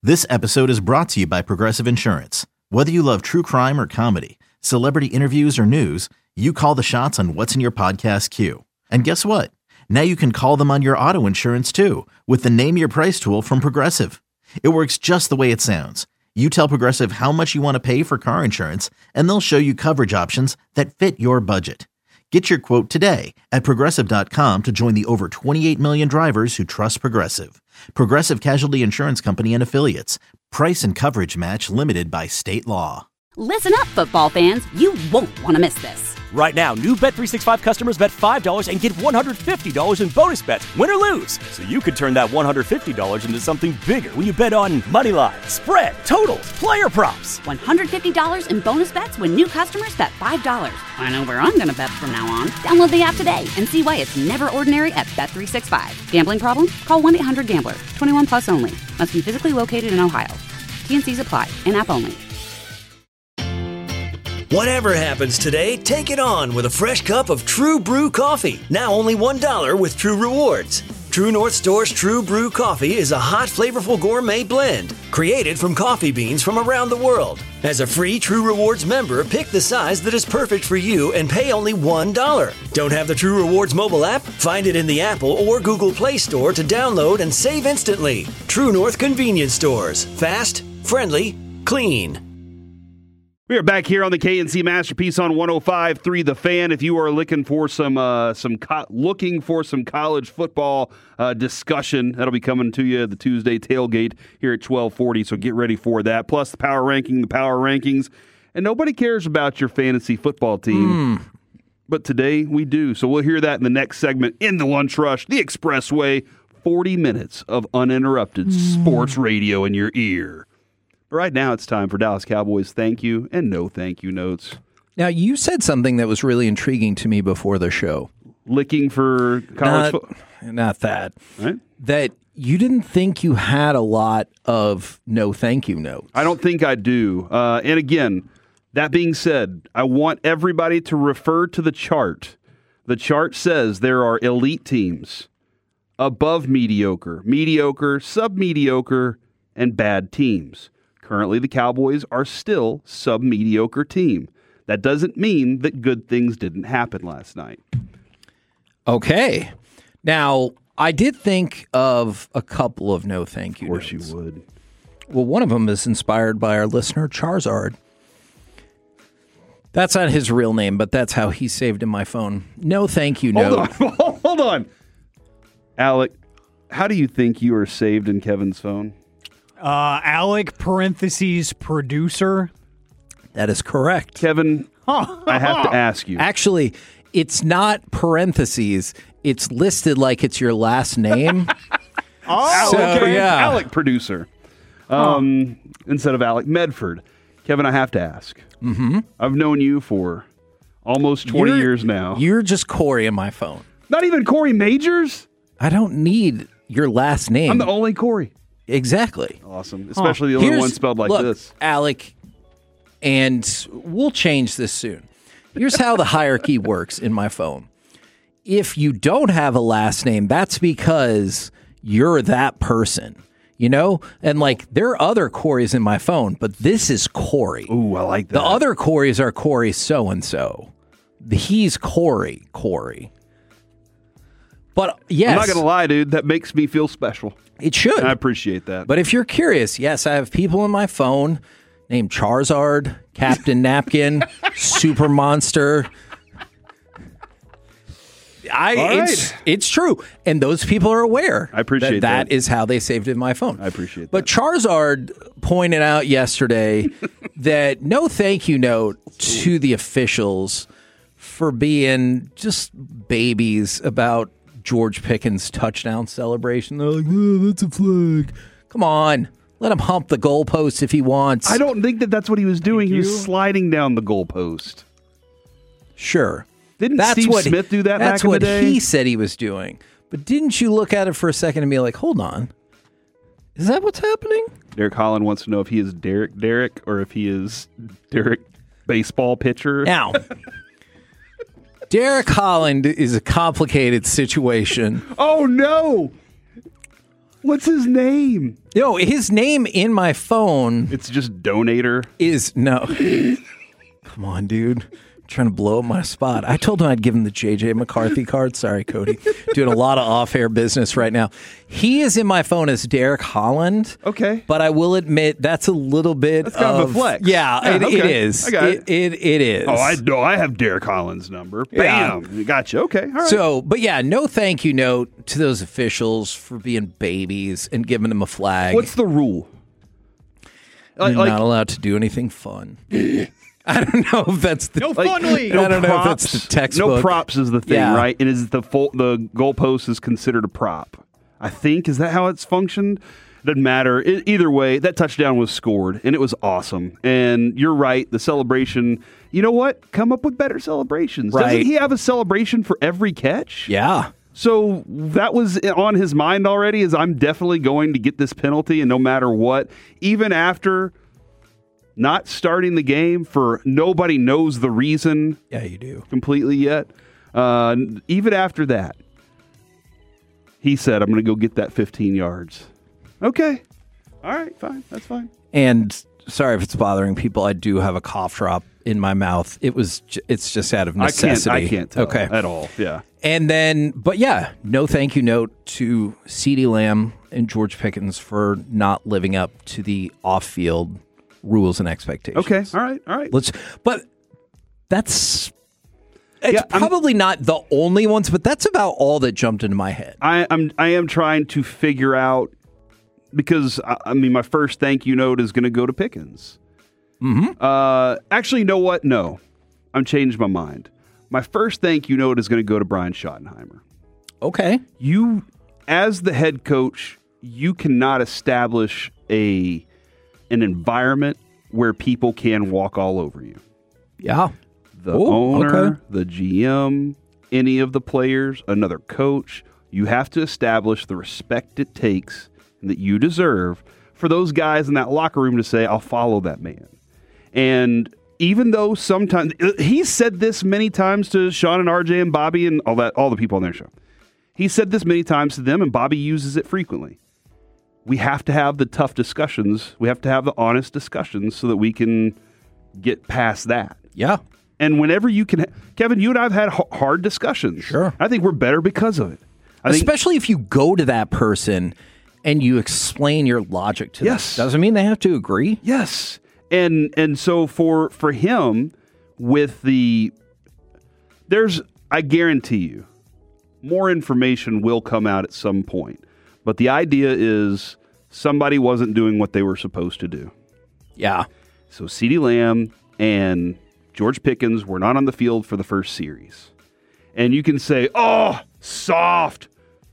This episode is brought to you by Progressive Insurance. Whether you love true crime or comedy, celebrity interviews or news, you call the shots on what's in your podcast queue. And guess what? Now you can call them on your auto insurance too with the Name Your Price tool from Progressive. It works just the way it sounds. You tell Progressive how much you want to pay for car insurance, and they'll show you coverage options that fit your budget. Get your quote today at Progressive.com to join the over 28 million drivers who trust Progressive. Progressive Casualty Insurance Company and Affiliates. Price and coverage match limited by state law. Listen up, football fans. You won't want to miss this. Right now, new Bet365 customers bet $5 and get $150 in bonus bets, win or lose. So you could turn that $150 into something bigger when you bet on money line, spread, totals, player props. $150 in bonus bets when new customers bet $5. I know where I'm going to bet from now on. Download the app today and see why it's never ordinary at Bet365. Gambling problem? Call 1-800-GAMBLER. 21 plus only. Must be physically located in Ohio. T&Cs apply. In-app only. Whatever happens today, take it on with a fresh cup of True Brew coffee. Now only $1 with True Rewards. True North Store's True Brew coffee is a hot, flavorful gourmet blend created from coffee beans from around the world. As a free True Rewards member, pick the size that is perfect for you and pay only $1. Don't have the True Rewards mobile app? Find it in the Apple or Google Play Store to download and save instantly. True North Convenience Stores. Fast, friendly, clean. We are back here on the KNC Masterpiece on 105.3 The Fan. If you are looking for some college football discussion, that'll be coming to you the Tuesday tailgate here at 12:40. So get ready for that. Plus the power rankings, and nobody cares about your fantasy football team, but today we do. So we'll hear that in the next segment in the Lunch Rush, the Expressway. 40 minutes of uninterrupted sports radio in your ear. Right now, it's time for Dallas Cowboys thank you and no thank you notes. Now, you said something that was really intriguing to me before the show. Licking for college football? Not that. Right? That you didn't think you had a lot of no thank you notes. I don't think I do. And again, that being said, I want everybody to refer to the chart. The chart says there are elite teams, above mediocre, mediocre, sub-mediocre, and bad teams. Currently, the Cowboys are still sub-mediocre team. That doesn't mean that good things didn't happen last night. Okay. Now, I did think of a couple of no thank you notes. Of course you would. Well, one of them is inspired by our listener, Charizard. That's not his real name, but that's how he's saved in my phone. No thank you note. Hold on. Alec, how do you think you are saved in Kevin's phone? Alec, parentheses, producer. That is correct. Kevin, I have to ask you. Actually, it's not parentheses. It's listed like it's your last name. Okay. Yeah. Alec, producer. Instead of Alec Medford. Kevin, I have to ask. Mm-hmm. I've known you for almost 20 years now. You're just Corey in my phone. Not even Corey Majors? I don't need your last name. I'm the only Corey. Exactly. Awesome. Especially the only one spelled like this. Alec, and we'll change this soon. Here's how the hierarchy works in my phone. If you don't have a last name, that's because you're that person, you know? And like, there are other Corys in my phone, but this is Corey. Ooh, I like that. The other Corys are Corey so-and-so. He's Corey. But yes. I'm not going to lie, dude. That makes me feel special. It should. I appreciate that. But if you're curious, yes, I have people in my phone named Charizard, Captain Napkin, Super Monster. It's true. And those people are aware. I appreciate that. That is how they saved it in my phone. I appreciate that. But Charizard pointed out yesterday that no thank you note to the officials for being just babies about George Pickens' touchdown celebration. They're like, oh, that's a flag. Come on. Let him hump the goalpost if he wants. I don't think that's what he was doing. He was sliding down the goalpost. Sure. Didn't Steve Smith do that back in the day? That's what he said he was doing. But didn't you look at it for a second and be like, hold on. Is that what's happening? Derek Holland wants to know if he is Derek or if he is Derek baseball pitcher. Now, Derek Holland is a complicated situation. Oh, no. What's his name? No, his name in my phone It's just Donator. is no. Come on, dude. Trying to blow up my spot. I told him I'd give him the JJ McCarthy card. Sorry, Cody. Doing a lot of off-air business right now. He is in my phone as Derek Holland. Okay. But I will admit that's a little bit That's kind of a flex. Yeah, it okay. is. I got it. It is. Oh, I know. I have Derek Holland's number. Bam. Gotcha. Okay. All right. So, but yeah, no thank you note to those officials for being babies and giving them a flag. What's the rule? You're not allowed to do anything fun. I don't know if that's the fun league. I don't know if that's the textbook. No props is the thing, Yeah. right? And is the goalpost is considered a prop? I think is that how it's functioned? Doesn't matter. Either way, that touchdown was scored, and it was awesome. And you're right, the celebration. You know what? Come up with better celebrations. Right. Doesn't he have a celebration for every catch? Yeah. So that was on his mind already. Is I'm definitely going to get this penalty, and no matter what, even after not starting the game for nobody knows the reason. Yeah, you do. Completely yet. Even after that, he said, I'm going to go get that 15 yards. Okay. All right, fine. That's fine. And sorry if it's bothering people. I do have a cough drop in my mouth. It's just out of necessity. I can't tell okay. at all. Yeah. And then, but yeah, no thank you note to CeeDee Lamb and George Pickens for not living up to the off-field rules and expectations. Okay. All right. But it's probably not the only ones, but that's about all that jumped into my head. I am trying to figure out, because I mean, my first thank you note is going to go to Pickens. Mm-hmm. Actually, you know what? No, I'm changed my mind. My first thank you note is going to go to Brian Schottenheimer. Okay. You, as the head coach, you cannot establish an environment where people can walk all over you. Yeah. The owner, the GM, any of the players, another coach, you have to establish the respect it takes and that you deserve for those guys in that locker room to say, I'll follow that man. And even though sometimes he's said this many times to Sean and RJ and Bobby and all the people on their show. He said this many times to them, and Bobby uses it frequently. We have to have the tough discussions. We have to have the honest discussions so that we can get past that. Yeah. And whenever you can, Kevin, you and I have had hard discussions. Sure. I think we're better because of it. Especially if you go to that person and you explain your logic to them. Doesn't mean they have to agree. Yes. And so for him, I guarantee you, more information will come out at some point. But the idea is somebody wasn't doing what they were supposed to do. Yeah. So CeeDee Lamb and George Pickens were not on the field for the first series. And you can say, oh, soft.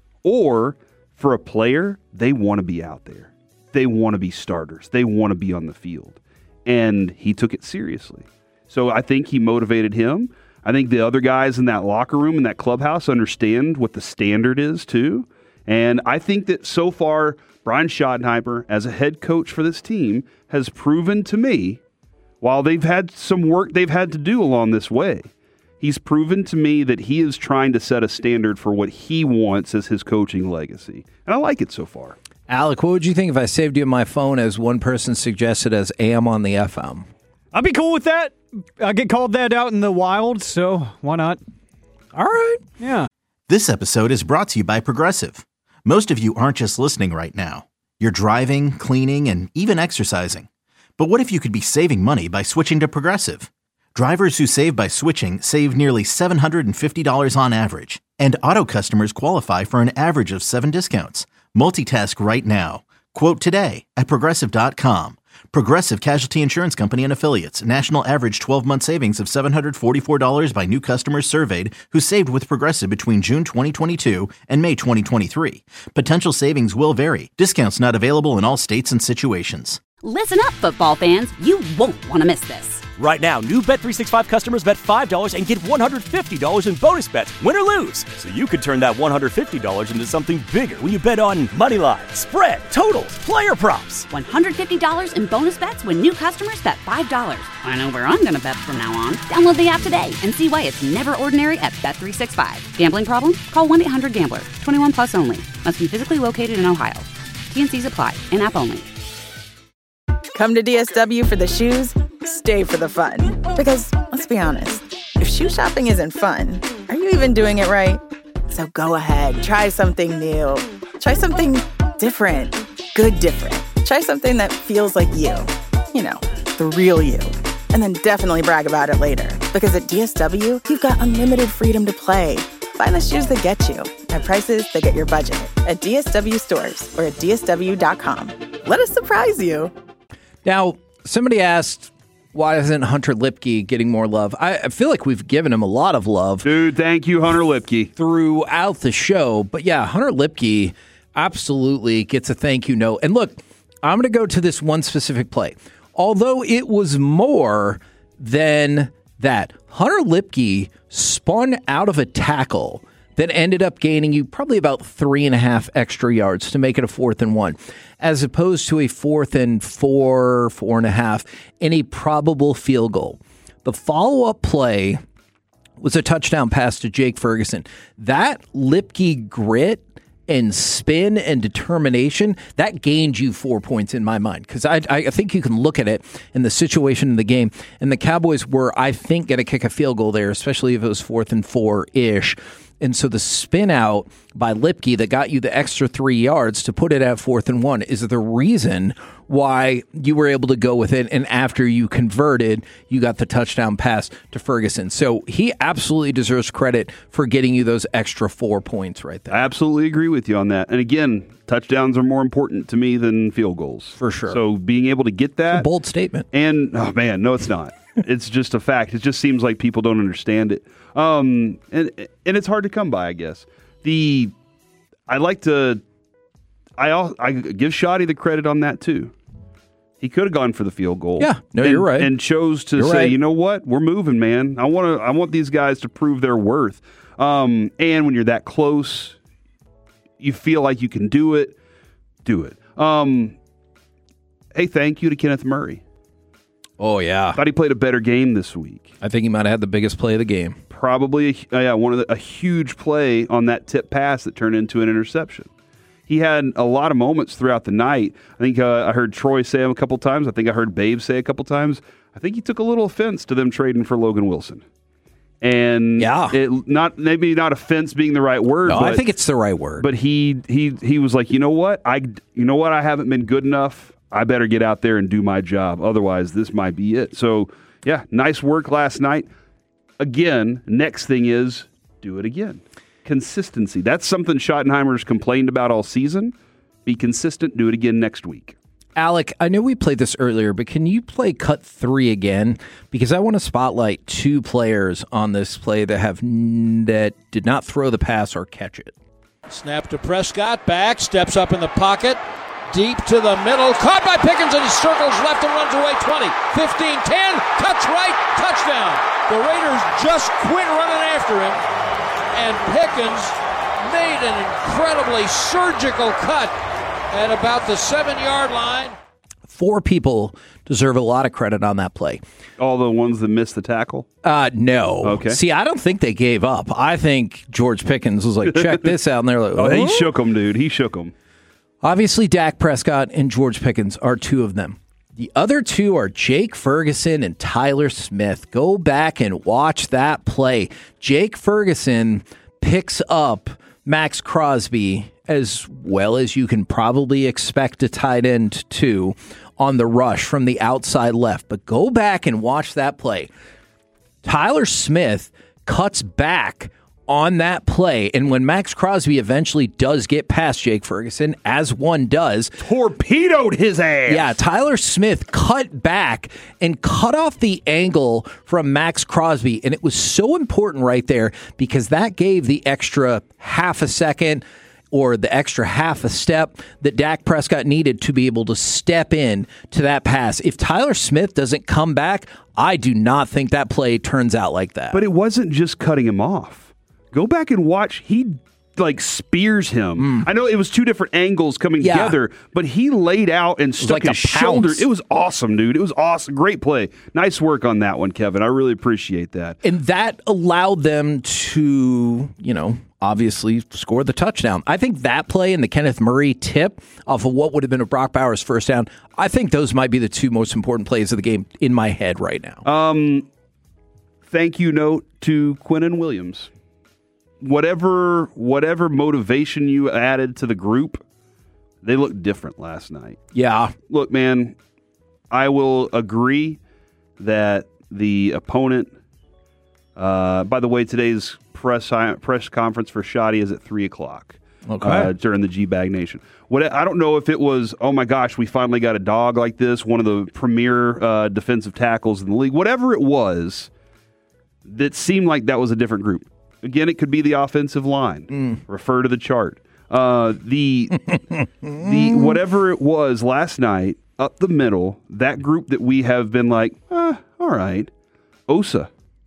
Or for a player, they want to be out there. They want to be starters. They want to be on the field. And he took it seriously. So I think he motivated him. I think the other guys in that locker room, in that clubhouse, understand what the standard is, too. And I think that so far, Brian Schottenheimer, as a head coach for this team, has proven to me, while they've had some work they've had to do along this way, he's proven to me that he is trying to set a standard for what he wants as his coaching legacy. And I like it so far. Alec, what would you think if I saved you on my phone as one person suggested as AM on the FM? I'd be cool with that. I get called that out in the wild, so why not? All right. Yeah. This episode is brought to you by Progressive. Most of you aren't just listening right now. You're driving, cleaning, and even exercising. But what if you could be saving money by switching to Progressive? Drivers who save by switching save nearly $750 on average. And auto customers qualify for an average of 7 discounts. Multitask right now. Quote today at Progressive.com. Progressive Casualty Insurance Company and Affiliates. National average 12-month savings of $744 by new customers surveyed who saved with Progressive between June 2022 and May 2023. Potential savings will vary. Discounts not available in all states and situations. Listen up, football fans. You won't want to miss this. Right now, new Bet365 customers bet $5 and get $150 in bonus bets, win or lose. So you could turn that $150 into something bigger when you bet on moneyline, spread, totals, player props. $150 in bonus bets when new customers bet $5. I know where I'm going to bet from now on. Download the app today and see why it's never ordinary at Bet365. Gambling problem? Call 1-800-GAMBLER. 21 plus only. Must be physically located in Ohio. T&Cs apply. In-app only. Come to DSW for the shoes, stay for the fun. Because, let's be honest, if shoe shopping isn't fun, are you even doing it right? So go ahead, try something new. Try something different. Good different. Try something that feels like you. You know, the real you. And then definitely brag about it later. Because at DSW, you've got unlimited freedom to play. Find the shoes that get you at prices that get your budget at DSW stores or at DSW.com. Let us surprise you. Now, somebody asked, why isn't Hunter Lipke getting more love? I feel like we've given him a lot of love. Dude, thank you, Hunter Lipke. Throughout the show. But yeah, Hunter Lipke absolutely gets a thank you note. And look, I'm going to go to this one specific play. Although it was more than that, Hunter Lipke spun out of a tackle that ended up gaining you probably about 3.5 extra yards to make it a 4th and 1, as opposed to a 4th and 4, 4.5, and a probable field goal. The follow-up play was a touchdown pass to Jake Ferguson. That Lipke grit and spin and determination, that gained you 4 points in my mind. Because I think you can look at it in the situation in the game. And the Cowboys were, I think, going to kick a field goal there, especially if it was 4th and 4-ish. And so the spin out by Lipke that got you the extra 3 yards to put it at 4th and 1 is the reason why you were able to go with it. And after you converted, you got the touchdown pass to Ferguson. So he absolutely deserves credit for getting you those extra 4 points right there. I absolutely agree with you on that. And again, touchdowns are more important to me than field goals. For sure. So being able to get that. It's a bold statement. And, oh man, no, it's not. It's just a fact. It just seems like people don't understand it. And it's hard to come by, I guess. I give Shoddy the credit on that too. He could have gone for the field goal. Yeah, no, you're right. And chose to say, you know what, we're moving, man. I want these guys to prove their worth. And when you're that close, you feel like you can do it. Do it. Hey, thank you to Kenneth Murray. Oh, yeah. Thought he played a better game this week. I think he might have had the biggest play of the game. Probably, a huge play on that tip pass that turned into an interception. He had a lot of moments throughout the night. I think I heard Troy say him a couple times. I think I heard Babe say a couple times. I think he took a little offense to them trading for Logan Wilson. And maybe not offense being the right word. No, I think it's the right word. But he was like, you know what? I haven't been good enough. I better get out there and do my job. Otherwise, this might be it. So, yeah, nice work last night. Again, next thing is do it again. Consistency. That's something Schottenheimer's complained about all season. Be consistent. Do it again next week. Alec, I know we played this earlier, but can you play cut 3 again? Because I want to spotlight 2 players on this play that did not throw the pass or catch it. Snap to Prescott. Back. Steps up in the pocket. Deep to the middle, caught by Pickens, and he circles left and runs away 20, 15, 10, touch right, touchdown. The Raiders just quit running after him, and Pickens made an incredibly surgical cut at about the 7-yard line. 4 people deserve a lot of credit on that play. All the ones that missed the tackle? No. Okay. See, I don't think they gave up. I think George Pickens was like, check this out, and they're like, oh, he shook them, dude. He shook them. Obviously, Dak Prescott and George Pickens are 2 of them. The other 2 are Jake Ferguson and Tyler Smith. Go back and watch that play. Jake Ferguson picks up Max Crosby, as well as you can probably expect a tight end to, on the rush from the outside left. But go back and watch that play. Tyler Smith cuts back on that play, and when Max Crosby eventually does get past Jake Ferguson, as one does, torpedoed his ass. Yeah, Tyler Smith cut back and cut off the angle from Max Crosby, and it was so important right there because that gave the extra half a second or the extra half a step that Dak Prescott needed to be able to step in to that pass. If Tyler Smith doesn't come back, I do not think that play turns out like that. But it wasn't just cutting him off. Go back and watch. He like spears him. I know it was two different angles coming together, but he laid out and stuck his shoulder. It was awesome, dude. It was awesome. Great play. Nice work on that one, Kevin. I really appreciate that. And that allowed them to, obviously score the touchdown. I think that play and the Kenneth Murray tip off of what would have been a Brock Bowers first down, I think those might be the two most important plays of the game in my head right now. Thank you note to Quinnen Williams. Whatever motivation you added to the group, they looked different last night. Yeah. Look, man, I will agree that the opponent, by the way, today's press conference for Shoddy is at 3 o'clock. Okay. During the G-Bag Nation. I don't know if it was, oh my gosh, we finally got a dog like this, one of the premier defensive tackles in the league. Whatever it was, that seemed like that was a different group. Again, it could be the offensive line. Refer to the chart. The whatever it was last night, up the middle, that group that we have been like, all right. Osa,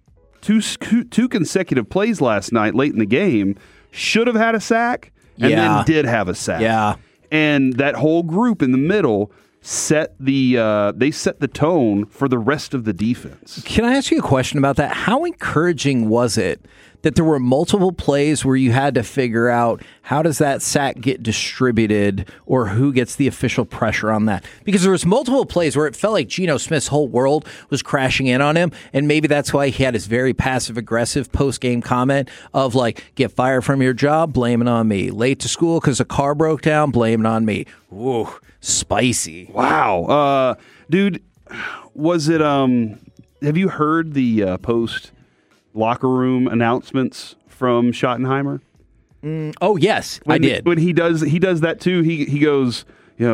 two consecutive plays last night late in the game, should have had a sack and then did have a sack. Yeah. And that whole group in the middle set the tone for the rest of the defense. Can I ask you a question about that? How encouraging was it that there were multiple plays where you had to figure out how does that sack get distributed or who gets the official pressure on that? Because there was multiple plays where it felt like Geno Smith's whole world was crashing in on him, and maybe that's why he had his very passive-aggressive post-game comment of like, get fired from your job, blame it on me. Late to school because a car broke down, blame it on me. Ooh, spicy. Wow. Dude, was it, have you heard the post locker room announcements from Schottenheimer? Oh yes, I did. When he does that too. He goes,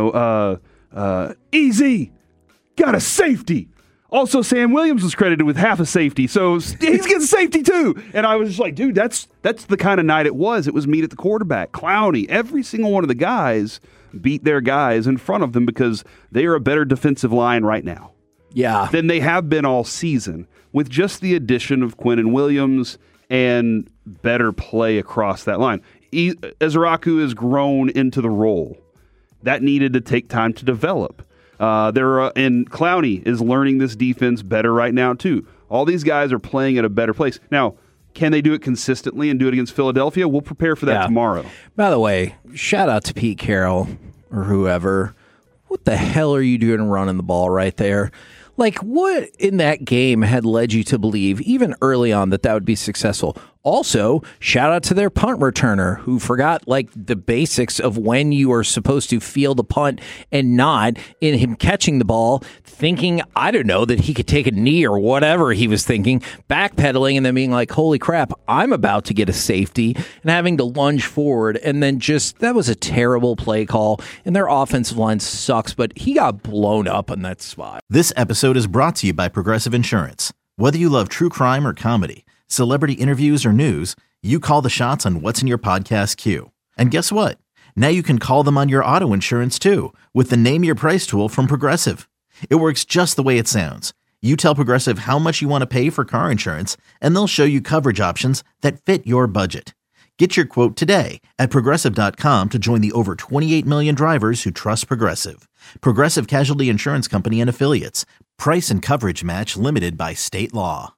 easy, got a safety. Also, Sam Williams was credited with half a safety, so he's getting safety too. And I was just like, dude, that's the kind of night it was. It was meet at the quarterback. Clowney, every single one of the guys beat their guys in front of them because they are a better defensive line right now. Yeah, than they have been all season, with just the addition of Quinnen Williams and better play across that line. Ezraku has grown into the role. That needed to take time to develop. And Clowney is learning this defense better right now, too. All these guys are playing at a better place. Now, can they do it consistently and do it against Philadelphia? We'll prepare for that tomorrow. By the way, shout out to Pete Carroll or whoever. What the hell are you doing running the ball right there? Like, what in that game had led you to believe, even early on, that would be successful? Also, shout out to their punt returner who forgot like the basics of when you are supposed to field a punt and not, in him catching the ball, thinking, I don't know, that he could take a knee or whatever he was thinking, backpedaling and then being like, holy crap, I'm about to get a safety, and having to lunge forward. And then that was a terrible play call, and their offensive line sucks, but he got blown up on that spot. This episode is brought to you by Progressive Insurance. Whether you love true crime or comedy, celebrity interviews or news, you call the shots on what's in your podcast queue. And guess what? Now you can call them on your auto insurance too with the Name Your Price tool from Progressive. It works just the way it sounds. You tell Progressive how much you want to pay for car insurance, and they'll show you coverage options that fit your budget. Get your quote today at Progressive.com to join the over 28 million drivers who trust Progressive. Progressive Casualty Insurance Company and Affiliates. Price and coverage match limited by state law.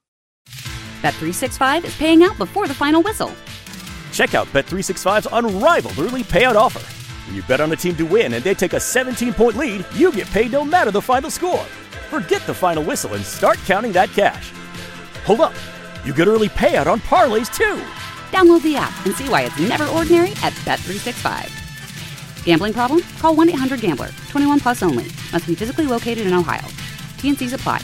Bet365 is paying out before the final whistle. Check out Bet365's unrivaled early payout offer. When you bet on a team to win and they take a 17-point lead, you get paid no matter the final score. Forget the final whistle and start counting that cash. Hold up. You get early payout on parlays, too. Download the app and see why it's never ordinary at Bet365. Gambling problem? Call 1-800-GAMBLER. 21 plus only. Must be physically located in Ohio. T&Cs apply.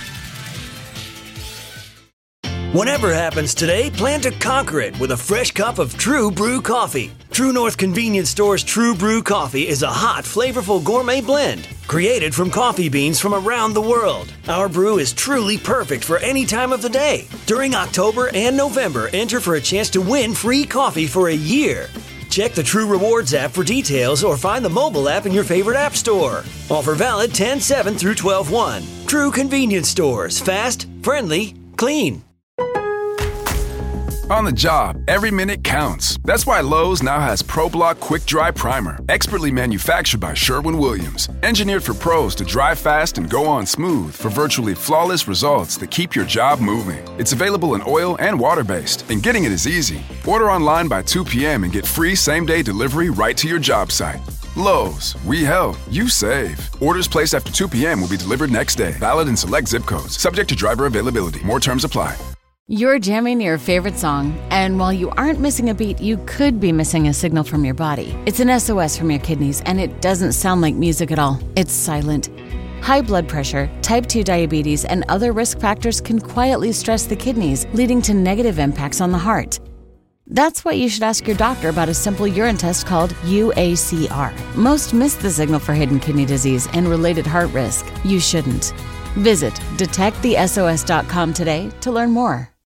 Whatever happens today, plan to conquer it with a fresh cup of True Brew coffee. True North Convenience Store's True Brew coffee is a hot, flavorful gourmet blend created from coffee beans from around the world. Our brew is truly perfect for any time of the day. During October and November, enter for a chance to win free coffee for a year. Check the True Rewards app for details or find the mobile app in your favorite app store. Offer valid 10/7 through 12/1. True Convenience Stores. Fast, friendly, clean. On the job, every minute counts. That's why Lowe's now has ProBlock Quick Dry Primer, expertly manufactured by Sherwin-Williams. Engineered for pros to dry fast and go on smooth for virtually flawless results that keep your job moving. It's available in oil and water-based, and getting it is easy. Order online by 2 p.m. and get free same-day delivery right to your job site. Lowe's, we help, you save. Orders placed after 2 p.m. will be delivered next day. Valid in select zip codes. Subject to driver availability. More terms apply. You're jamming your favorite song, and while you aren't missing a beat, you could be missing a signal from your body. It's an SOS from your kidneys, and it doesn't sound like music at all. It's silent. High blood pressure, type 2 diabetes, and other risk factors can quietly stress the kidneys, leading to negative impacts on the heart. That's why you should ask your doctor about a simple urine test called UACR. Most miss the signal for hidden kidney disease and related heart risk. You shouldn't. Visit detectthesos.com today to learn more.